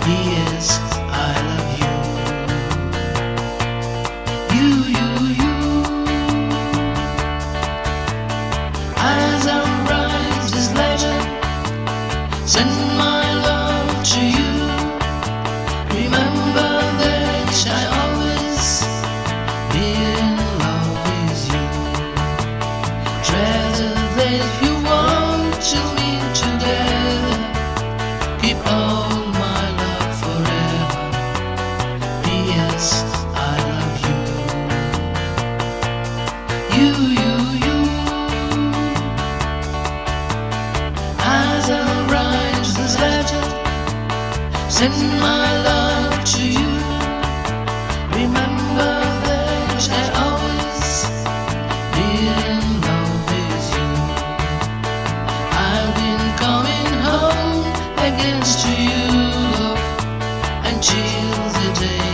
P.S. I love you. You. As I write this letter, send my love to you. Remember that I always be in love with you. Treasure that you want to be together. Keep all my love forever. P.S. I love you. You. As I write this letter, send my love to you. Remember that I always be in love with you. I've been coming home against you until the day